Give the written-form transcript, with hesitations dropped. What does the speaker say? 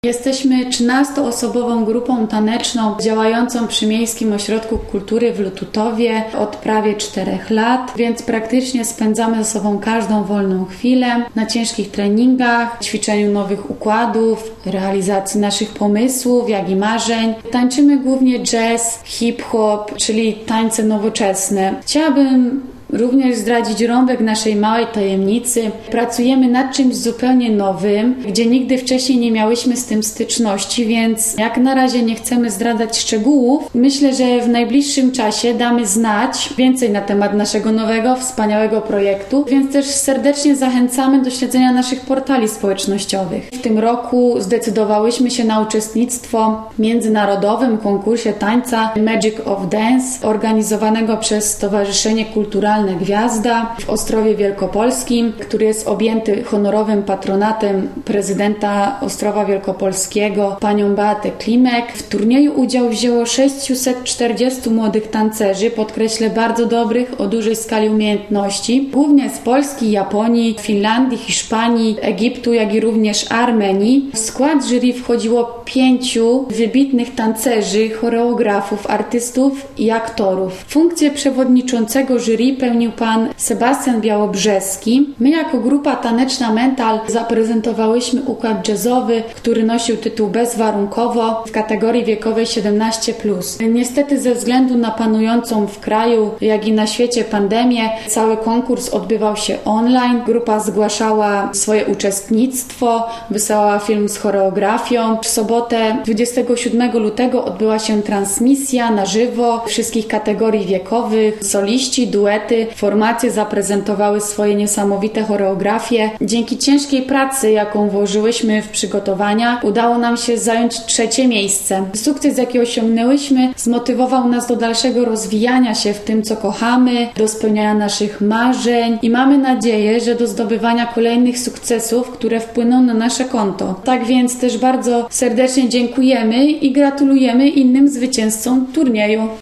Jesteśmy 13-osobową grupą taneczną działającą przy Miejskim Ośrodku Kultury w Lututowie od prawie 4 lat, więc praktycznie spędzamy ze sobą każdą wolną chwilę na ciężkich treningach, ćwiczeniu nowych układów, realizacji naszych pomysłów, jak i marzeń. Tańczymy głównie jazz, hip-hop, czyli tańce nowoczesne. Chciałabym również zdradzić rąbek naszej małej tajemnicy. Pracujemy nad czymś zupełnie nowym, gdzie nigdy wcześniej nie miałyśmy z tym styczności, więc jak na razie nie chcemy zdradzać szczegółów. Myślę, że w najbliższym czasie damy znać więcej na temat naszego nowego, wspaniałego projektu, więc też serdecznie zachęcamy do śledzenia naszych portali społecznościowych. W tym roku zdecydowałyśmy się na uczestnictwo w międzynarodowym konkursie tańca Magic of Dance, organizowanego przez Stowarzyszenie Kulturalne Gwiazda w Ostrowie Wielkopolskim, który jest objęty honorowym patronatem prezydenta Ostrowa Wielkopolskiego, panią Beatę Klimek. W turnieju udział wzięło 640 młodych tancerzy, podkreślę bardzo dobrych, o dużej skali umiejętności, głównie z Polski, Japonii, Finlandii, Hiszpanii, Egiptu, jak i również Armenii. W skład jury wchodziło 5 wybitnych tancerzy, choreografów, artystów i aktorów. Funkcję przewodniczącego jury pełnił pan Sebastian Białobrzeski. My jako grupa taneczna Mental zaprezentowałyśmy układ jazzowy, który nosił tytuł Bezwarunkowo w kategorii wiekowej 17+. Niestety ze względu na panującą w kraju, jak i na świecie pandemię, cały konkurs odbywał się online. Grupa zgłaszała swoje uczestnictwo, wysyłała film z choreografią. W sobotę 27 lutego odbyła się transmisja na żywo wszystkich kategorii wiekowych. Soliści, duety, formacje zaprezentowały swoje niesamowite choreografie. Dzięki ciężkiej pracy, jaką włożyłyśmy w przygotowania, udało nam się zająć 3. miejsce. Sukces, jaki osiągnęłyśmy, zmotywował nas do dalszego rozwijania się w tym, co kochamy, do spełniania naszych marzeń i mamy nadzieję, że do zdobywania kolejnych sukcesów, które wpłyną na nasze konto. Tak więc też bardzo serdecznie dziękujemy i gratulujemy innym zwycięzcom turnieju.